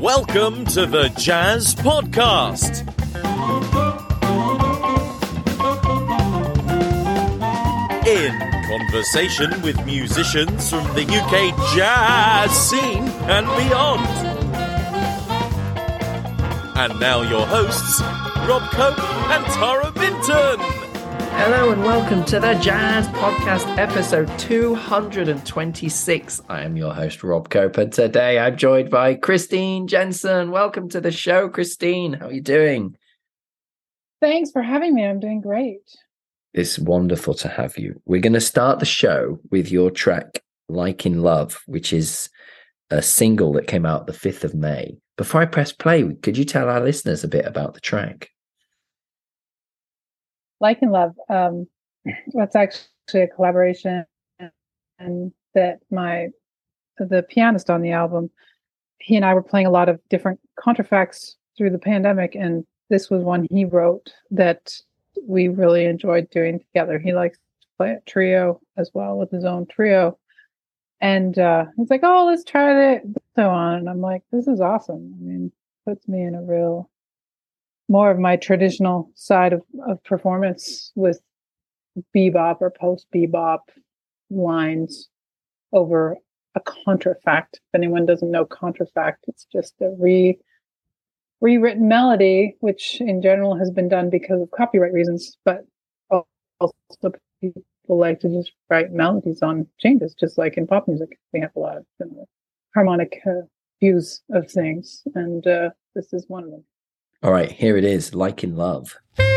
Welcome to the Jazz Podcast. In conversation with musicians from the UK jazz scene and beyond. And now your hosts, Rob Cope and Tara Minton. Hello and welcome to the Jazz Podcast, episode 226. I am your host, Rob Cope, and today I'm joined by Christine Jensen. Welcome to the show, Christine. How are you doing? Thanks for having me. I'm doing great. It's wonderful to have you. We're going to start the show with your track, Like in Love, which is a single that came out the 5th of May. Before I press play, could you tell our listeners a bit about the track? Like in Love, that's actually a collaboration, and that the pianist on the album, he and I were playing a lot of different contrafacts through the pandemic, and this was one he wrote that we really enjoyed doing together. He likes to play a trio as well with his own trio, and he's like, "Oh, let's try it." So on, and I'm like, "This is awesome." I mean, puts me in a real more of my traditional side of performance with bebop or post bebop lines over a contrafact. If anyone doesn't know contrafact, it's just a rewritten melody, which in general has been done because of copyright reasons, but also people like to just write melodies on changes, just like in pop music. We have a lot of harmonic views of things, and this is one of them. All right, here it is, Like in Love.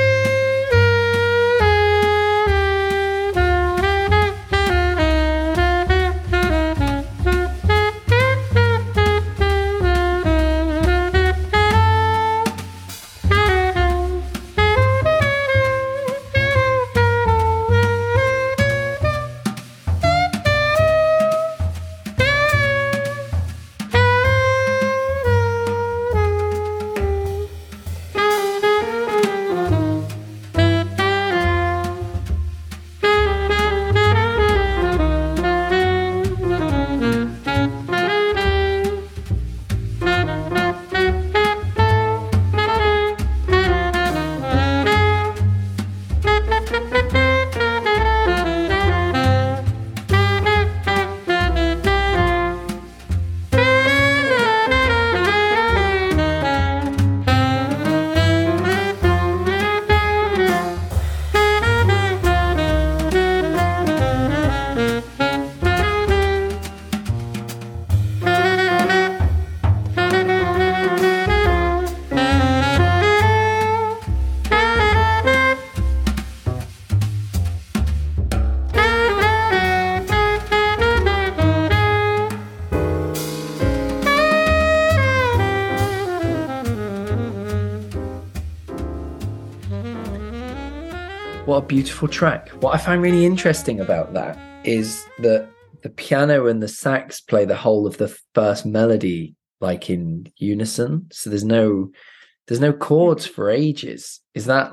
What a beautiful track. What I find really interesting about that is that the piano and the sax play the whole of the first melody like in unison. So there's no chords for ages. Is that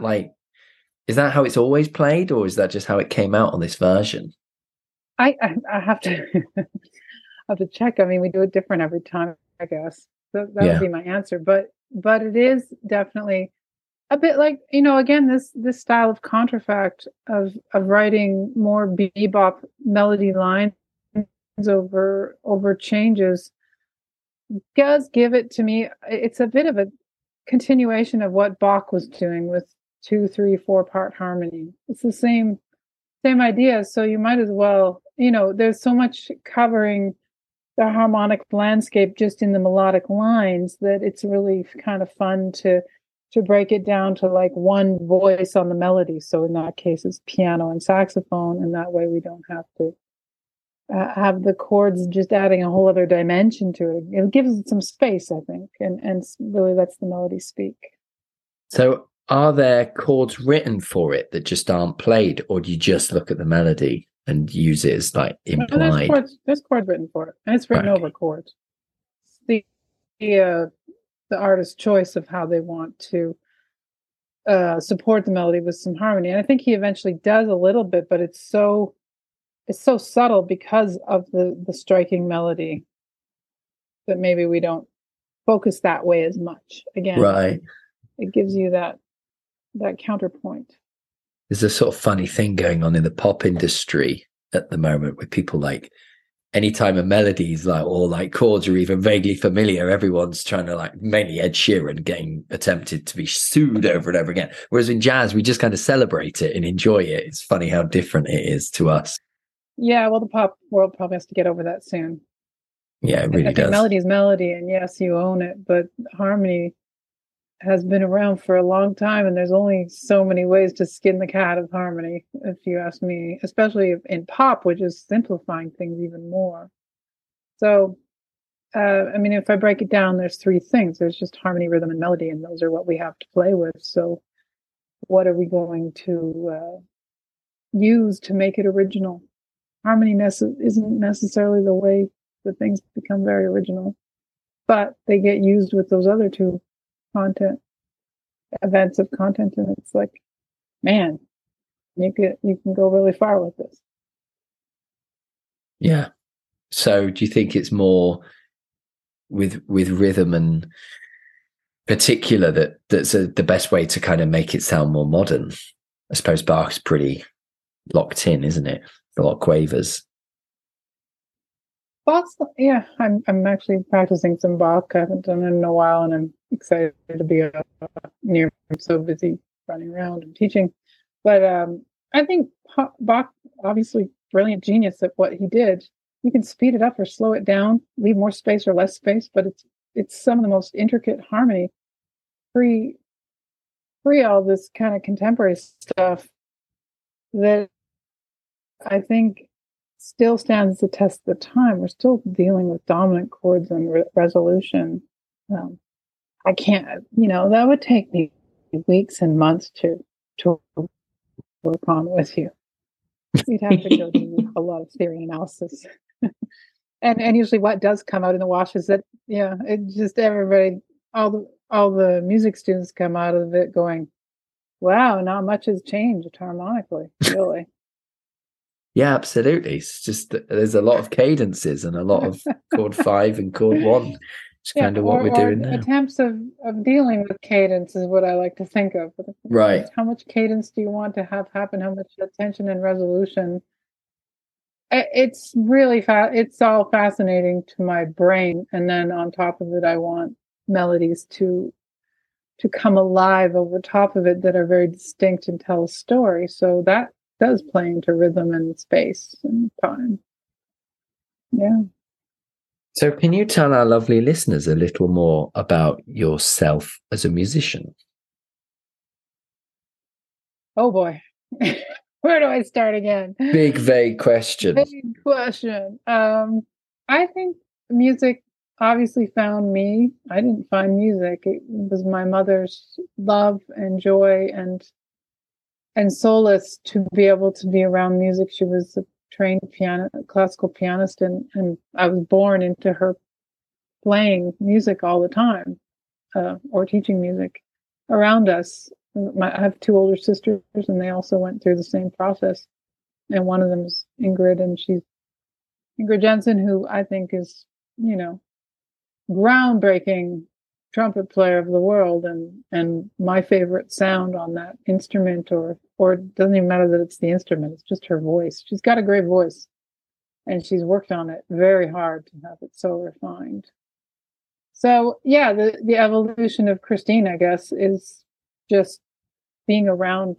how it's always played, or is that just how it came out on this version? I have to have to check. I mean, we do it different every time, I guess. So that would be my answer. But it is definitely a bit like, again, this style of contrafact of writing more bebop melody lines over changes does give it to me. It's a bit of a continuation of what Bach was doing with 2, 3, 4 part harmony. It's the same idea. So you might as well, there's so much covering the harmonic landscape just in the melodic lines that it's really kind of fun to break it down to like one voice on the melody. So in that case, it's piano and saxophone, and that way we don't have to have the chords just adding a whole other dimension to it. It gives it some space, I think, and really lets the melody speak. So are there chords written for it that just aren't played, or do you just look at the melody and use it as like implied? No, there's chords written for it, and it's written over chords. It's the artist's choice of how they want to support the melody with some harmony. And I think he eventually does a little bit, but it's so subtle because of the striking melody that maybe we don't focus that way as much. Again, Right. it gives you that counterpoint. There's a sort of funny thing going on in the pop industry at the moment with people like, anytime a melody is like, or like chords are even vaguely familiar, everyone's trying to, like, mainly Ed Sheeran getting attempted to be sued over and over again. Whereas in jazz, we just kind of celebrate it and enjoy it. It's funny how different it is to us. Yeah, well, the pop world probably has to get over that soon. Yeah, it really I think does. melody is melody, and yes, you own it, but harmony has been around for a long time, and there's only so many ways to skin the cat of harmony, if you ask me, especially in pop, which is simplifying things even more. So, I mean, if I break it down, there's three things. There's just harmony, rhythm, and melody, and those are what we have to play with. So what are we going to use to make it original? Harmony isn't necessarily the way that things become very original, but they get used with those other two events of content, and it's like, man, you can go really far with this. Yeah. So do you think it's more with rhythm and particular that's the best way to kind of make it sound more modern? I suppose Bach's pretty locked in, isn't it? A lot of quavers. Bach's, yeah, I'm actually practicing some Bach. I haven't done it in a while, and I'm excited to be near. I'm so busy running around and teaching, but I think Bach, obviously brilliant genius at what he did. You can speed it up or slow it down, leave more space or less space, but it's some of the most intricate harmony, free all this kind of contemporary stuff that I think still stands the test of the time. We're still dealing with dominant chords and resolution. I can't, that would take me weeks and months to work on with you. We'd have to go do a lot of theory analysis. and usually what does come out in the wash is that, it just everybody, all the music students come out of it going, wow, not much has changed harmonically, really. Yeah, absolutely. It's just there's a lot of cadences and a lot of chord 5 and chord 1. It's kind of what we're doing now. Attempts of dealing with cadence is what I like to think of. Right. How much cadence do you want to have happen? How much attention and resolution? It's really it's all fascinating to my brain. And then on top of it, I want melodies to come alive over top of it that are very distinct and tell a story. So that does play into rhythm and space and time. Yeah. So can you tell our lovely listeners a little more about yourself as a musician? Oh boy. Where do I start again? Big, vague question. Big question. I think music obviously found me. I didn't find music. It was my mother's love and joy and solace to be able to be around music. She was a trained classical pianist, and I was born into her playing music all the time, or teaching music around us. I have two older sisters, and they also went through the same process. And one of them is Ingrid, and she's Ingrid Jensen, who I think is, groundbreaking trumpet player of the world, and my favorite sound on that instrument, or it doesn't even matter that it's the instrument, it's just her voice. She's got a great voice, and she's worked on it very hard to have it so refined. So yeah, the evolution of Christine, I guess, is just being around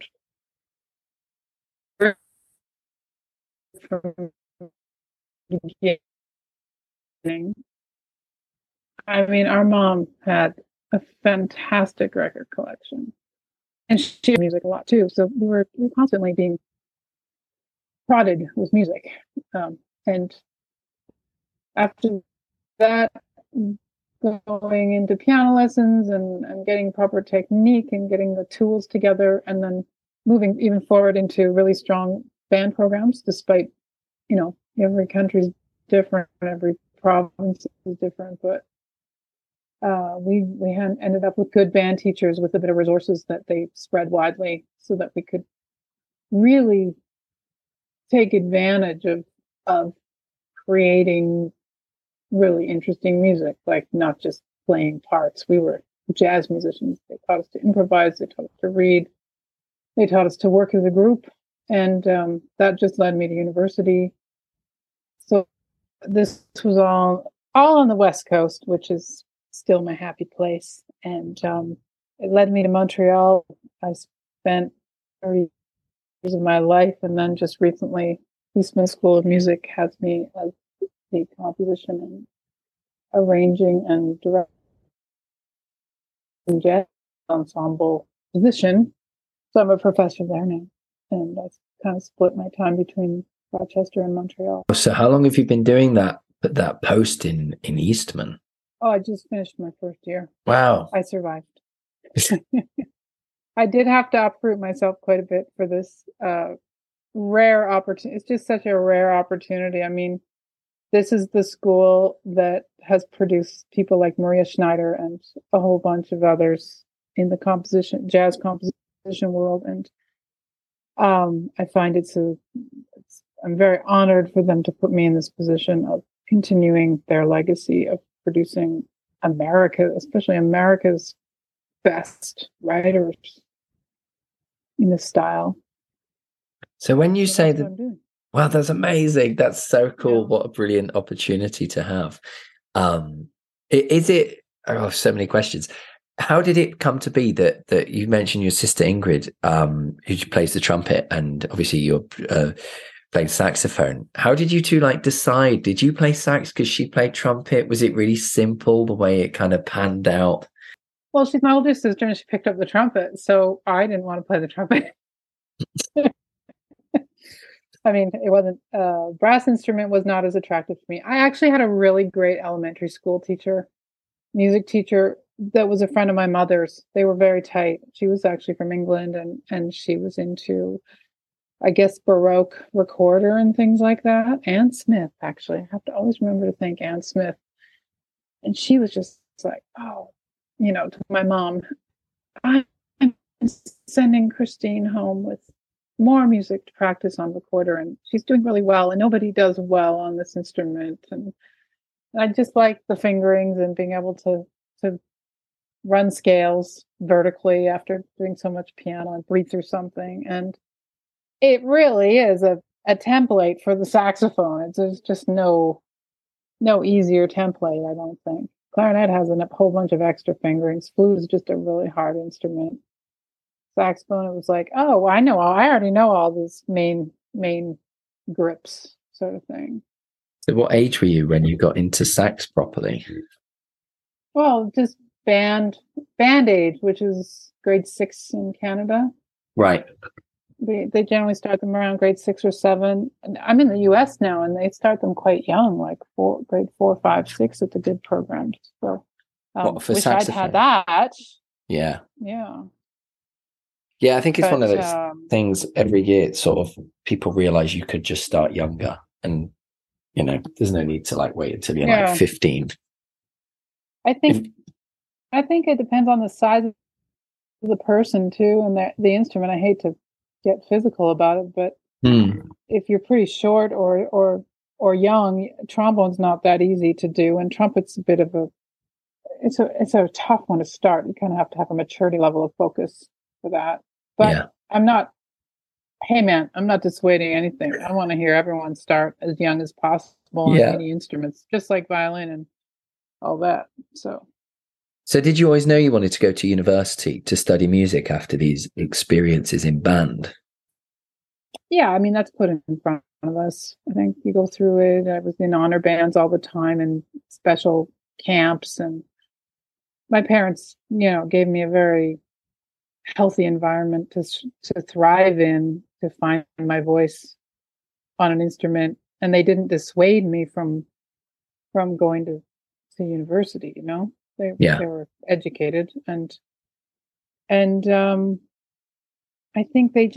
from the beginning. I mean, our mom had a fantastic record collection, and she did music a lot too. So we were constantly being prodded with music. And after that, going into piano lessons and getting proper technique and getting the tools together, and then moving even forward into really strong band programs, despite, every country's different, every province is different, but we had ended up with good band teachers with a bit of resources that they spread widely so that we could really take advantage of creating really interesting music, like not just playing parts. We were jazz musicians. They taught us to improvise. They taught us to read. They taught us to work as a group. And that just led me to university. So this was all on the West Coast, which is still my happy place. And it led me to Montreal. I spent 30 years of my life, and then just recently, Eastman School of Music has me as the composition and arranging and directing jazz ensemble position. So I'm a professor there now, and I've kind of split my time between Rochester and Montreal. So how long have you been doing that post in Eastman? Oh, I just finished my first year. Wow. I survived. I did have to uproot myself quite a bit for this rare opportunity. It's just such a rare opportunity. I mean, this is the school that has produced people like Maria Schneider and a whole bunch of others in the jazz composition world. And I find I'm very honored for them to put me in this position of continuing their legacy of producing especially America's best writers in this style. So when you say that, wow, that's amazing. That's so cool. Yeah. What a brilliant opportunity to have. Is it, so many questions. How did it come to be that you mentioned your sister Ingrid, who plays the trumpet, and obviously you're playing saxophone? How did you two decide? Did you play sax because she played trumpet? Was it really simple the way it kind of panned out? Well, she's my older sister and she picked up the trumpet, so I didn't want to play the trumpet. I mean, it wasn't, brass instrument was not as attractive to me. I actually had a really great elementary school music teacher, that was a friend of my mother's. They were very tight. She was actually from England, and she was into, I guess, Baroque recorder and things like that. Anne Smith, actually. I have to always remember to thank Anne Smith. And she was just like, oh, to my mom, I'm sending Christine home with more music to practice on recorder, and she's doing really well, and nobody does well on this instrument. And I just like the fingerings and being able to run scales vertically after doing so much piano and breathe through something. And it really is a template for the saxophone. There's just no easier template, I don't think. Clarinet has a whole bunch of extra fingerings. Flute is just a really hard instrument. Saxophone, it was like, oh, I already know all these main grips, sort of thing. So what age were you when you got into sax properly? Well, just band age, which is grade 6 in Canada. Right. They generally start them around grade 6 or 7. And I'm in the US now, and they start them quite young, like grade 4, 5, 6 at the good programs. So for wish saxophone? I'd had that. Yeah. Yeah. Yeah, I think it's one of those things every year. It's sort of people realize you could just start younger, and there's no need to wait until you're 15. I think it depends on the size of the person too, and the instrument. I hate to get physical about it, but if you're pretty short or young, trombone's not that easy to do, and trumpet's a bit of it's a tough one to start. You kind of have to have a maturity level of focus for that. But I'm not dissuading anything. I want to hear everyone start as young as possible on any instruments, just like violin and all that. So did you always know you wanted to go to university to study music after these experiences in band? Yeah, I mean, that's put in front of us. I think you go through it. I was in honor bands all the time and special camps, and my parents, gave me a very healthy environment to thrive in, to find my voice on an instrument, and they didn't dissuade me from going to university. They were educated, and I think they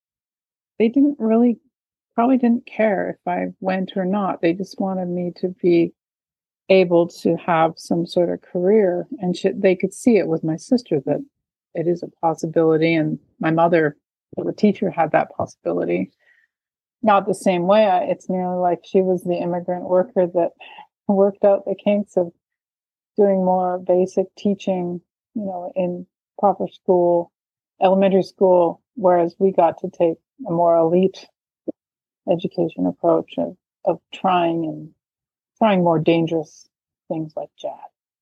probably didn't care if I went or not. They just wanted me to be able to have some sort of career, and they could see it with my sister that it is a possibility, and my mother, the teacher, had that possibility. Not the same way. It's nearly like she was the immigrant worker that worked out the kinks of doing more basic teaching, in proper school, elementary school, whereas we got to take a more elite education approach of trying more dangerous things like jazz.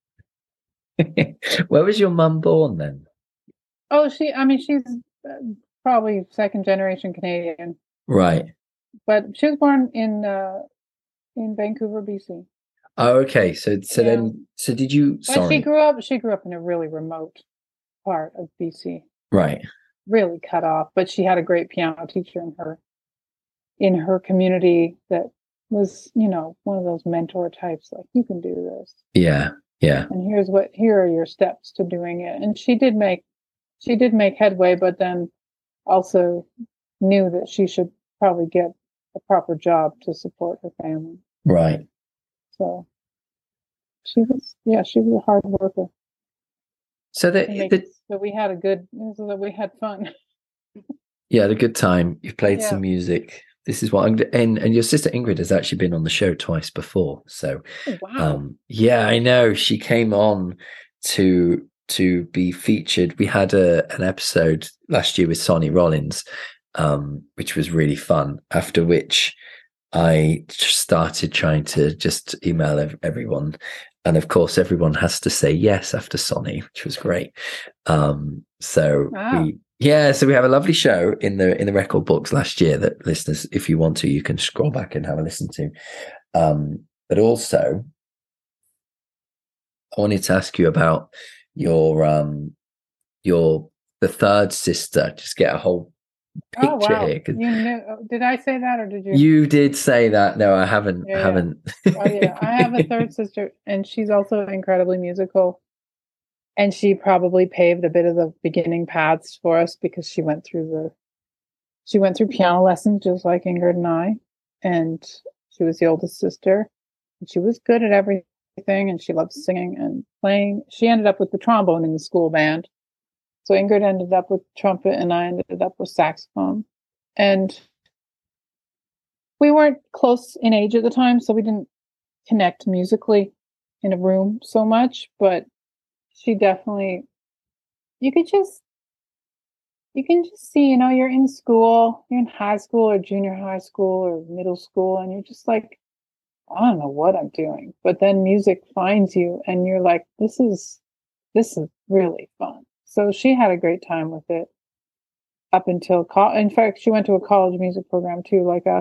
Where was your mum born then? Oh, she's probably second generation Canadian, Right. but she was born in Vancouver, BC. Oh, okay. So did you? But Sorry. She grew up in a really remote part of BC. Right. Really cut off, but she had a great piano teacher in her community that was, one of those mentor types, like, you can do this. Yeah. Yeah. And here are your steps to doing it. And she did make headway, but then also knew that she should probably get a proper job to support her family. Right. So she was a hard worker. So that we had fun. You had a good time. You played some music. This is what and your sister Ingrid has actually been on the show twice before. So wow. Yeah, I know. She came on to be featured. We had an episode last year with Sonny Rollins, which was really fun. After which I started trying to just email everyone. And of course, everyone has to say yes after Sonny, which was great. So we have a lovely show in the record books last year that listeners, if you want to, you can scroll back and have a listen to. But also, I wanted to ask you about the third sister. Just get a whole picture here. You knew? Did I say that, or did you? You did say that. No, I haven't. Yeah. I haven't. Oh yeah, I have a third sister, and she's also incredibly musical. And she probably paved a bit of the beginning paths for us because she went through piano lessons just like Ingrid and I, and she was the oldest sister, and she was good at everything, and she loved singing and playing. She ended up with the trombone in the school band. So Ingrid ended up with trumpet and I ended up with saxophone. And we weren't close in age at the time, so we didn't connect musically in a room so much, but she definitely, you can just see, you're in school, you're in high school or junior high school or middle school, and you're just like, I don't know what I'm doing. But then music finds you and you're like, this is really fun. So she had a great time with it up until in fact, she went to a college music program too, like us,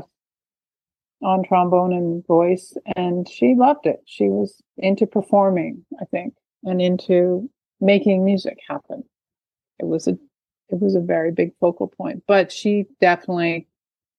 on trombone and voice, and she loved it. She was into performing, I think, and into making music happen. It was a very big focal point, but she definitely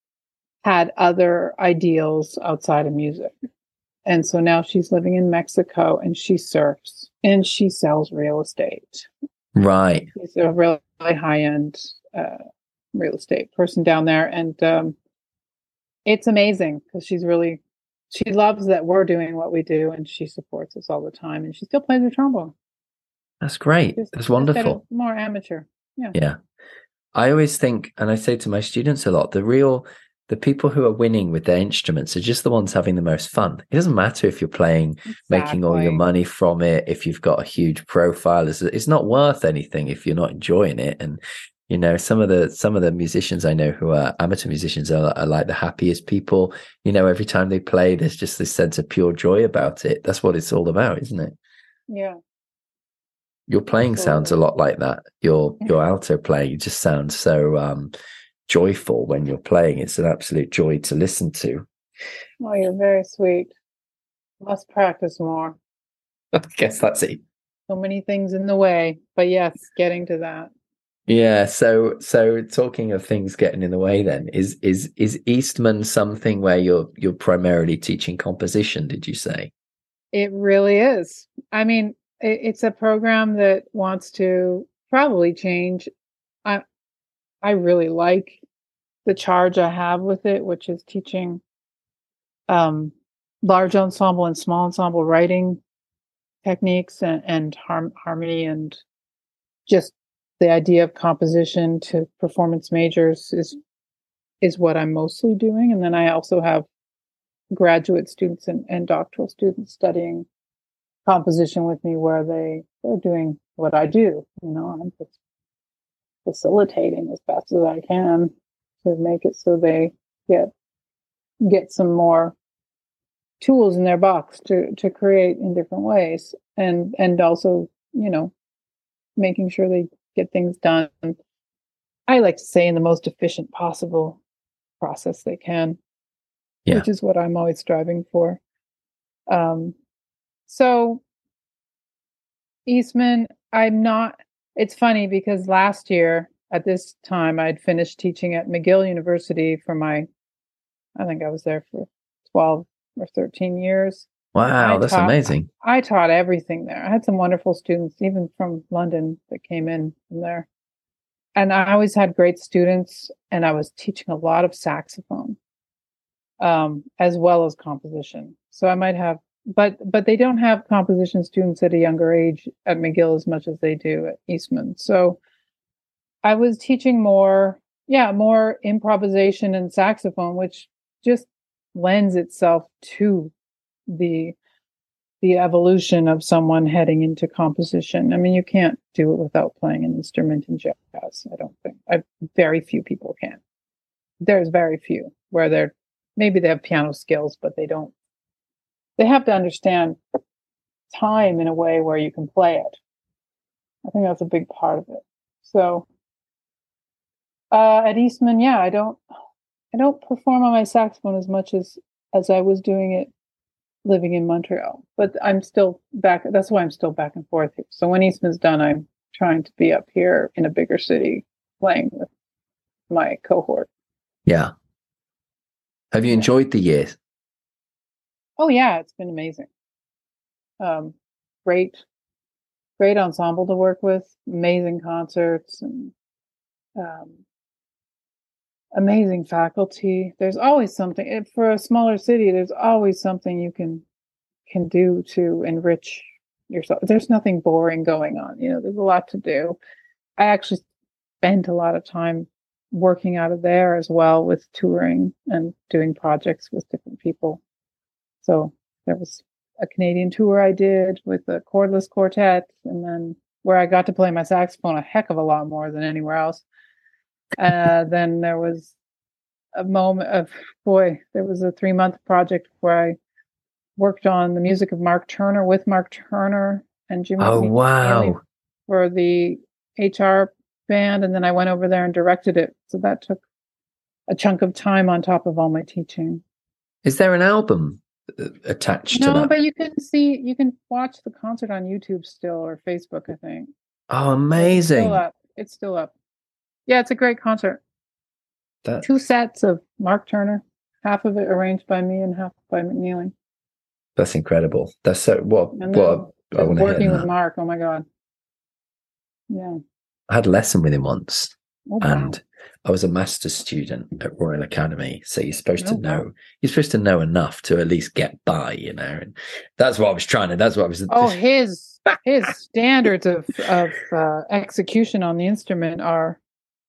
had other ideals outside of music. And so now she's living in Mexico and she surfs and she sells real estate. Right. She's a really high-end real estate person down there. And it's amazing because she loves that we're doing what we do, and she supports us all the time, and she still plays the trombone. That's great. That's wonderful. More amateur. Yeah. Yeah. I always think, and I say to my students a lot, the people who are winning with their instruments are just the ones having the most fun. It doesn't matter if you're playing, making all your money from it, if you've got a huge profile. It's not worth anything if you're not enjoying it. And some of the musicians I know who are amateur musicians are like the happiest people. Every time they play, there's just this sense of pure joy about it. That's what it's all about, isn't it? Yeah. Your playing sounds a lot like that. Your alto playing just sounds so joyful when you're playing. It's an absolute joy to listen to. Oh, you're very sweet. Must practice more. I guess that's it. So many things in the way, but yes, getting to that. Yeah. So talking of things getting in the way, then is Eastman something where you're primarily teaching composition? Did you say? It really is. I mean, it's a program that wants to probably change. I really like the charge I have with it, which is teaching large ensemble and small ensemble writing techniques and harmony, and just the idea of composition to performance majors is what I'm mostly doing. And then I also have graduate students and doctoral students studying composition with me where they're doing what I do. I'm just facilitating as best as I can to make it so they get some more tools in their box to create in different ways, and also making sure they get things done, I like to say, in the most efficient possible process they can, which is what I'm always striving for. So Eastman, it's funny because last year at this time I'd finished teaching at McGill University I think I was there for 12 or 13 years. Wow, that's amazing. I taught everything there. I had some wonderful students, even from London, that came in from there. And I always had great students, and I was teaching a lot of saxophone, as well as composition. So I might have, but they don't have composition students at a younger age at McGill as much as they do at Eastman. So I was teaching more improvisation and saxophone, which just lends itself to the evolution of someone heading into composition. I mean, you can't do it without playing an instrument in jazz. I don't think. Very few people can. There's very few where maybe they have piano skills, but they don't. They have to understand time in a way where you can play it. I think that's a big part of it. So at Eastman, I don't perform on my saxophone as much as I was doing it living in Montreal, but I'm still back. That's why I'm still back and forth here. So when Eastman's done, I'm trying to be up here in a bigger city playing with my cohort. Yeah. Have you enjoyed the year? Oh yeah, it's been amazing. Great ensemble to work with, amazing concerts, and amazing faculty. There's always something for a smaller city. There's always something you can do to enrich yourself. There's nothing boring going on. There's a lot to do. I actually spent a lot of time working out of there as well, with touring and doing projects with different people. So there was a Canadian tour I did with a cordless quartet, and then where I got to play my saxophone a heck of a lot more than anywhere else. Then there was a moment of, there was a 3-month project where I worked on the music of Mark Turner with Mark Turner and Jimmy. Oh, wow. For the HR band. And then I went over there and directed it. So that took a chunk of time on top of all my teaching. Is there an album attached to that? No, but you can watch the concert on YouTube still, or Facebook, I think. Oh, amazing. It's still up. Yeah, it's a great concert. 2 sets of Mark Turner, half of it arranged by me and half by McNeely. That's incredible. That's so I want to working with Mark. Oh my God. Yeah. I had a lesson with him once, and wow. I was a master's student at Royal Academy. So you're supposed to know enough to at least get by, and that's what I was trying to, that's what I was. Oh, his standards of execution on the instrument are,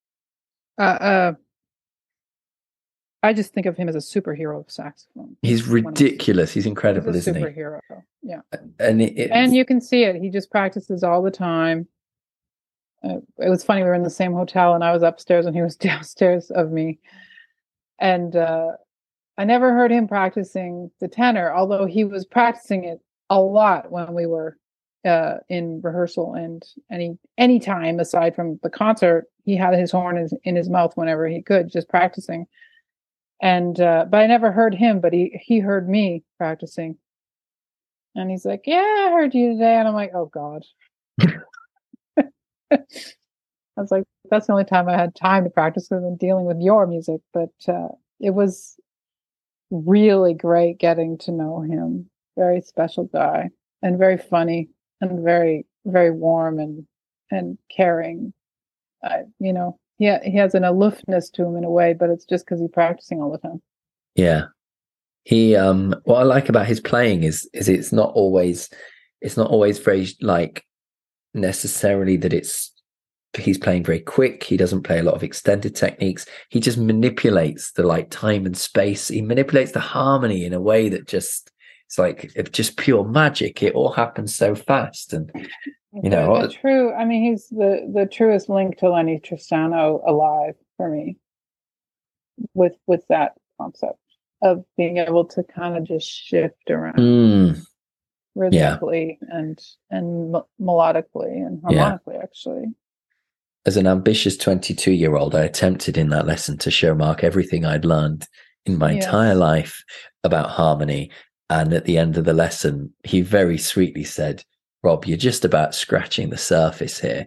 I just think of him as a superhero of saxophone. He's ridiculous. He's incredible, isn't he? Superhero, yeah. And you can see it. He just practices all the time. It was funny. We were in the same hotel, and I was upstairs, and he was downstairs of me. And I never heard him practicing the tenor, although he was practicing it a lot when we were in rehearsal. And any time aside from the concert, he had his horn in his mouth whenever he could, just practicing. And but I never heard him, but he heard me practicing, and he's like, "Yeah, I heard you today," and I'm like, "Oh God." I was like, that's the only time I had time to practice with him dealing with your music. But it was really great getting to know him. Very special guy, and very funny, and very, very warm and caring. He has an aloofness to him in a way, but it's just because he's practicing all the time. Yeah. He what I like about his playing is it's not always very like necessarily that he's playing very quick. He doesn't play a lot of extended techniques. He just manipulates the time and space. He manipulates the harmony in a way that just It's like it's just pure magic. It all happens so fast, and The true. I mean, he's the truest link to Lenny Tristano alive for me. With that concept of being able to kind of just shift around rhythmically and melodically and harmonically, actually. As an ambitious 22-year-old, I attempted in that lesson to show Mark everything I'd learned in my entire life about harmony. And at the end of the lesson, he very sweetly said, "Rob, you're just about scratching the surface here."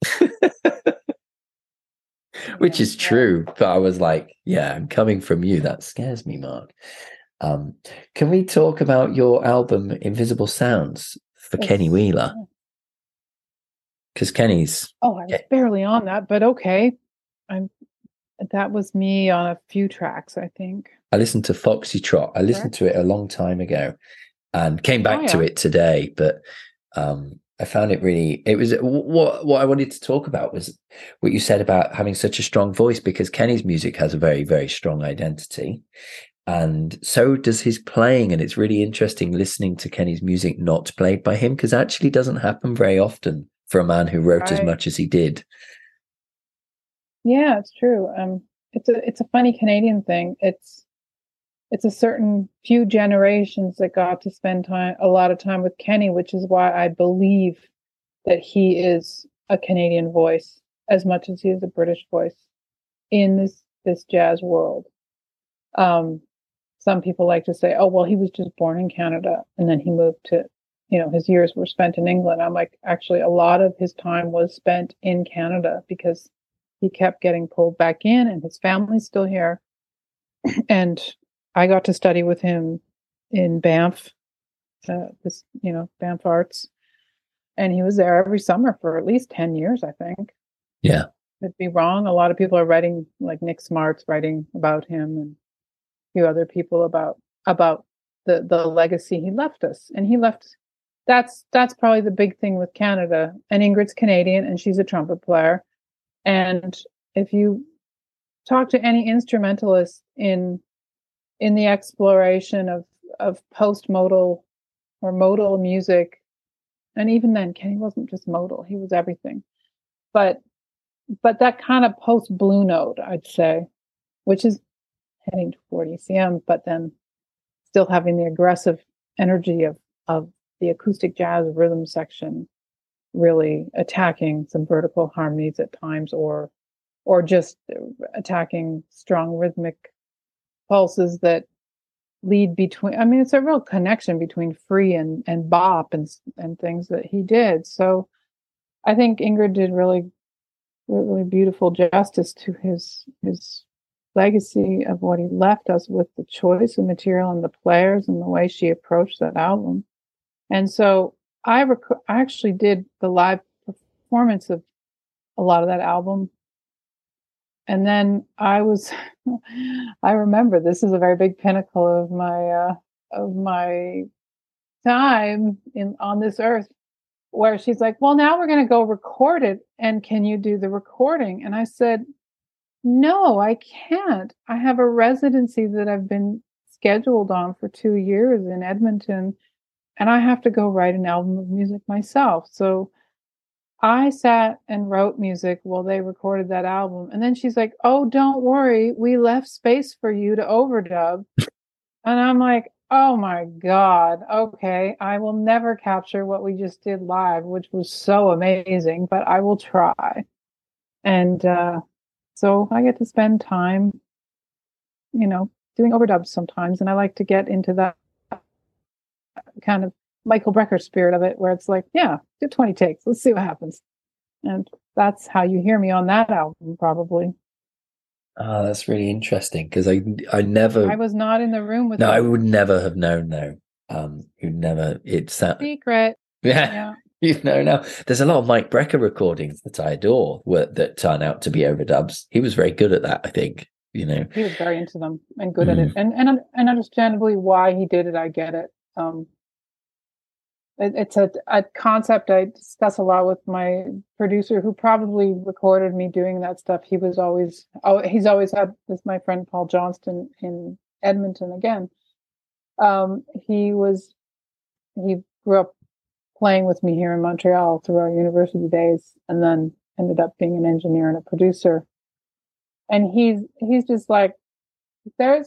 Which is true. But I was like, yeah, coming from you, that scares me, Mark. Can we talk about your album Invisible Sounds for Kenny Wheeler? Because Kenny's... I was barely on that, but okay. That was me on a few tracks, I think. I listened to Foxy Trot. I listened to it a long time ago and came back to it today, but I found it really... It was what I wanted to talk about was what you said about having such a strong voice, because Kenny's music has a very, very strong identity. And so does his playing. And it's really interesting listening to Kenny's music not played by him, because it actually doesn't happen very often for a man who wrote as much as he did. Yeah, it's true. It's a funny Canadian thing. It's a certain few generations that got to spend a lot of time with Kenny, which is why I believe that he is a Canadian voice as much as he is a British voice in this jazz world. Some people like to say, "Oh, well, he was just born in Canada and then he moved to, his years were spent in England." I'm like, actually, a lot of his time was spent in Canada because he kept getting pulled back in, and his family's still here. And I got to study with him in Banff, Banff Arts, and he was there every summer for at least 10 years, I think. Yeah, I'd be wrong. A lot of people are writing, like Nick Smart's writing about him, and a few other people about the legacy he left us. And he left. That's probably the big thing with Canada. And Ingrid's Canadian, and she's a trumpet player. And if you talk to any instrumentalist in the exploration of post-modal or modal music, and even then, Kenny wasn't just modal; he was everything. But that kind of post-blue note, I'd say, which is heading toward ECM, but then still having the aggressive energy of the acoustic jazz rhythm section, really attacking some vertical harmonies at times, or just attacking strong rhythmic pulses that lead between. I mean, it's a real connection between free and bop and things that he did. So I think Ingrid did really, really beautiful justice to his legacy of what he left us with, the choice of material and the players and the way she approached that album. And so I actually did the live performance of a lot of that album. And then I remember this is a very big pinnacle of my time on this earth, where she's like, "Well, now we're going to go record it. And can you do the recording?" And I said, "No, I can't. I have a residency that I've been scheduled on for 2 years in Edmonton, and I have to go write an album of music myself." So I sat and wrote music while they recorded that album. And then she's like, "Oh, don't worry. We left space for you to overdub." And I'm like, oh my God. Okay. I will never capture what we just did live, which was so amazing, but I will try. And so I get to spend time, doing overdubs sometimes. And I like to get into that kind of Michael Brecker spirit of it, where it's like, yeah, do 20 takes. Let's see what happens. And that's how you hear me on that album, probably. Oh, that's really interesting, because I was not in the room with No, I would never have known, though. You'd never... It's secret. Yeah. Now. There's a lot of Mike Brecker recordings that I adore that turn out to be overdubs. He was very good at that, I think. He was very into them and good at it. And understandably why he did it, I get it. It's a concept I discuss a lot with my producer, who probably recorded me doing that stuff. He's always had this, my friend Paul Johnston in Edmonton again. He grew up playing with me here in Montreal through our university days, and then ended up being an engineer and a producer. And he's just like, they're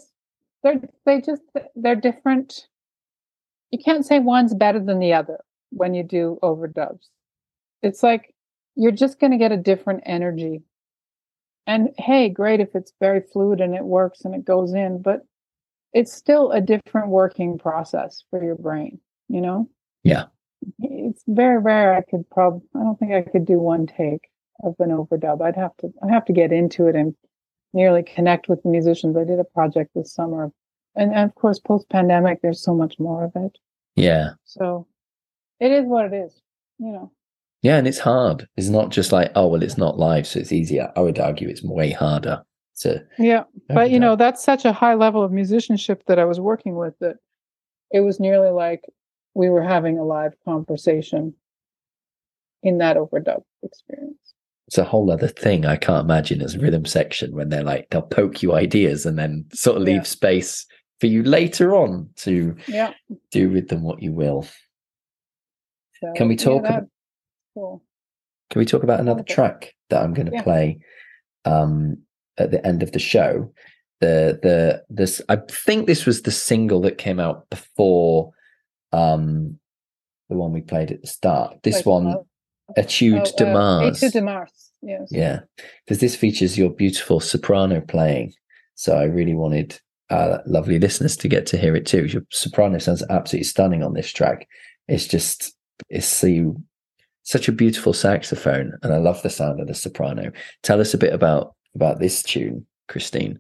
different. You can't say one's better than the other when you do overdubs. It's like you're just going to get a different energy. And hey, great if it's very fluid and it works and it goes in, but it's still a different working process for your brain, you know? Yeah. It's very rare. I don't think I could do one take of an overdub. I'd have to get into it and nearly connect with the musicians. I did a project this summer, and of course, post pandemic, there's so much more of it. Yeah. So it is what it is, you know. Yeah, and it's hard. It's not just like, oh well, it's not live, so it's easier. I would argue it's way harder to. Yeah, but you know, that's such a high level of musicianship that I was working with that it was nearly like we were having a live conversation in that overdub experience. It's a whole other thing. I can't imagine as rhythm section when they'll poke you ideas and then sort of leave space for you later on to do with them what you will. So, Can we talk? Cool. Can we talk about another track that I'm going to play at the end of the show? This I think this was the single that came out before the one we played at the start. This one, Etude de Mars. Etude de Mars, yes. Yeah, because this features your beautiful soprano playing. So I really wanted lovely listeners to get to hear it too. Your soprano sounds absolutely stunning on this track. It's such a beautiful saxophone, and I love the sound of the soprano. Tell us a bit about this tune, Christine.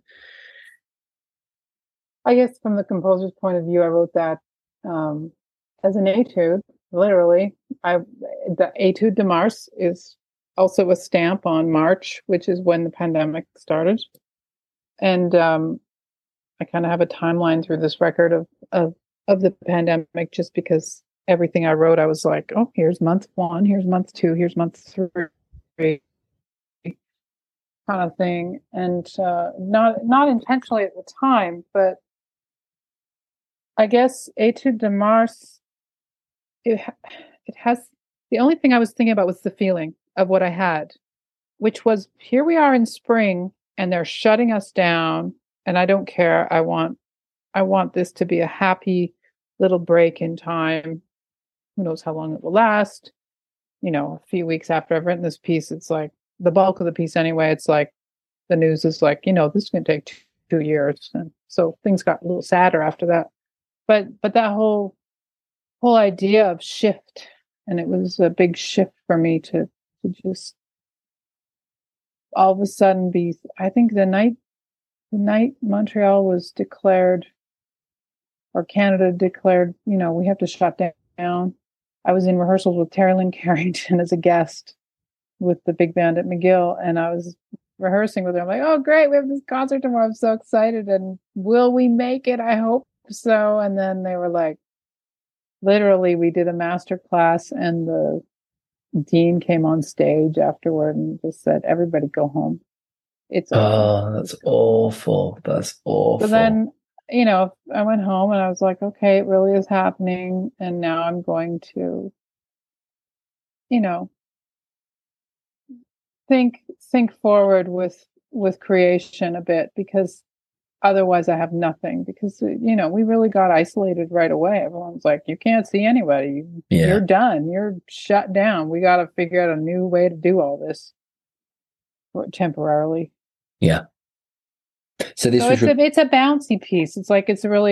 I guess from the composer's point of view, I wrote that as an etude, literally. The Etude de Mars is also a stamp on March, which is when the pandemic started. And I kind of have a timeline through this record of the pandemic, just because everything I wrote, I was like, oh, here's month 1, here's month 2, here's month 3, kind of thing. And not intentionally at the time, but I guess Etude de Mars, it has, the only thing I was thinking about was the feeling of what I had, which was, here we are in spring and they're shutting us down, and I don't care. I want this to be a happy little break in time. Who knows how long it will last? You know, a few weeks after I've written this piece, it's like the bulk of the piece anyway. It's like the news is like, you know, this is going to take 2 years, and so things got a little sadder after that. But that whole idea of shift, and it was a big shift for me to just all of a sudden be. I think the night Montreal was declared, or Canada declared, you know, we have to shut down. I was in rehearsals with Terry Lynn Carrington as a guest with the big band at McGill, and I was rehearsing with her. I'm like, oh, great, we have this concert tomorrow. I'm so excited. And will we make it? I hope so. And then they were like, literally, we did a master class, and the dean came on stage afterward and just said, everybody go home. It's over. Oh, that's awful. That's awful. So then, you know, I went home and I was like, okay, it really is happening. And now I'm going to, you know, think forward with creation a bit, because otherwise I have nothing. Because, you know, we really got isolated right away. Everyone's like, you can't see anybody. You're done. You're shut down. We got to figure out a new way to do all this temporarily. Yeah. So it's a bouncy piece. It's like, it's really,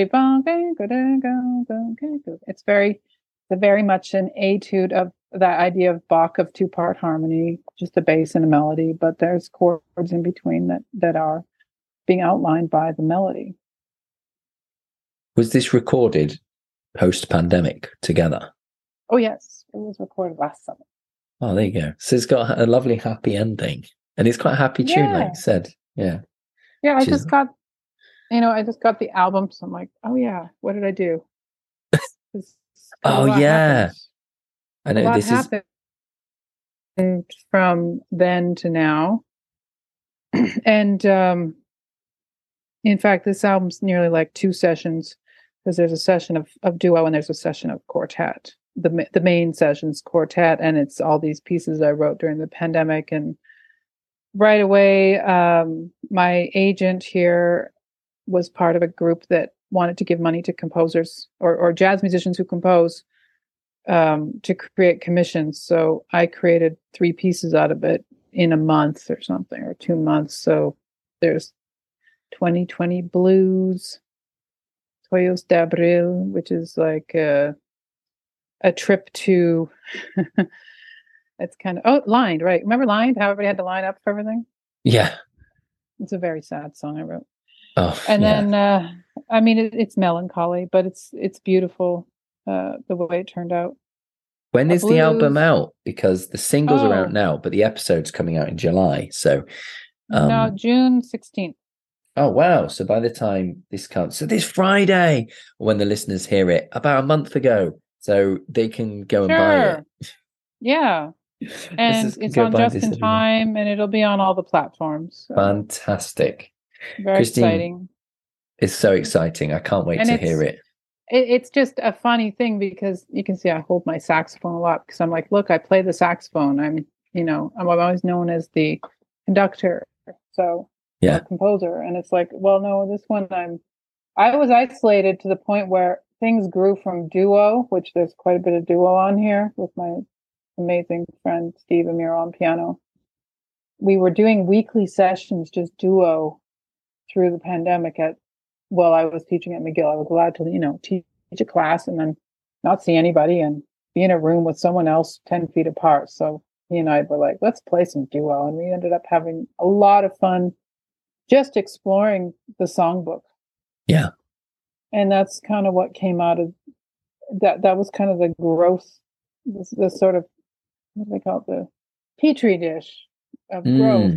it's very much an etude of that idea of Bach of 2-part harmony, just a bass and a melody, but there's chords in between that are being outlined by the melody. Was this recorded post-pandemic together? Oh yes, it was recorded last summer. Oh, there you go. So it's got a lovely happy ending, and it's quite a happy tune, like you said. Yeah. Yeah, I just got the album, so I'm like, oh yeah, what did I do? Oh yeah, I know this happened from then to now, and in fact, this album's nearly like 2 sessions. because there's a session of duo and there's a session of quartet. The main session's quartet, and it's all these pieces I wrote during the pandemic. And right away, my agent here was part of a group that wanted to give money to composers or jazz musicians who compose to create commissions. So I created 3 pieces out of it in a month or something, or 2 months. So there's 2020 Blues, Toyos de Abril, which is like a trip to it's kind of Lined, right? Remember Lined, how everybody had to line up for everything? Yeah. It's a very sad song I wrote. Oh, and yeah. then I mean it's melancholy, but it's beautiful, the way it turned out. When is the album out? Because the singles are out Oh. now, but the episode's coming out in July. So No, June 16th. oh wow. So by the time this comes, so this Friday, when the listeners hear it, about a month ago, so they can go and buy it. Yeah. And it's on just in time, and it'll be on all the platforms. So. Fantastic. Very Christine, exciting. It's so exciting. I can't wait to hear it. It's just a funny thing because you can see I hold my saxophone a lot because I'm like, look, I play the saxophone. I'm always known as the conductor. So yeah, composer. And it's like, well, no, this one I was isolated to the point where things grew from duo, which there's quite a bit of duo on here with my amazing friend Steve Amir on piano. We were doing weekly sessions, just duo, through the pandemic I was teaching at McGill. I was allowed to, teach a class and then not see anybody and be in a room with someone else 10 feet apart. So he and I were like, let's play some duo. And we ended up having a lot of fun just exploring the songbook. Yeah. And that's kind of what came out of that. That was kind of the growth, the sort of, what do they call it? The petri dish of growth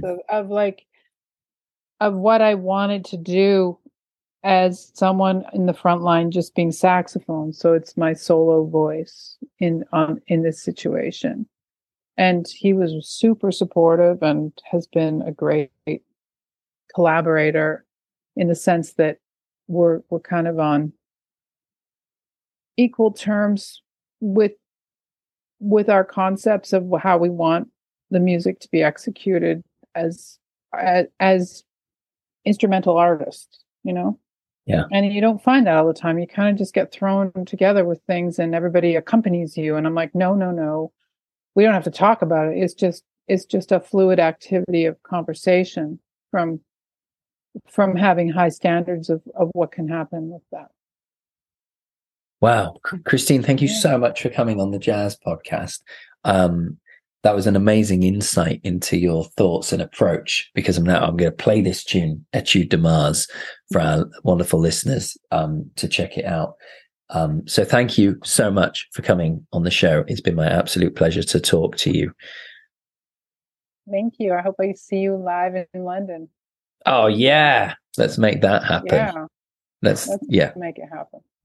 of what I wanted to do as someone in the front line, just being saxophone. So it's my solo voice in this situation. And he was super supportive and has been a great collaborator in the sense that we're kind of on equal terms with our concepts of how we want the music to be executed as instrumental artists, Yeah. And you don't find that all the time. You kind of just get thrown together with things and everybody accompanies you. And I'm like, no, we don't have to talk about it. It's just a fluid activity of conversation from having high standards of what can happen with that. Wow. Christine, thank you so much for coming on the Jazz Podcast. That was an amazing insight into your thoughts and approach, because I'm going to play this tune, Etude de Mars, for our wonderful listeners to check it out. So thank you so much for coming on the show. It's been my absolute pleasure to talk to you. Thank you. I hope I see you live in London. Oh, yeah. Let's make that happen. Yeah. Let's make it happen.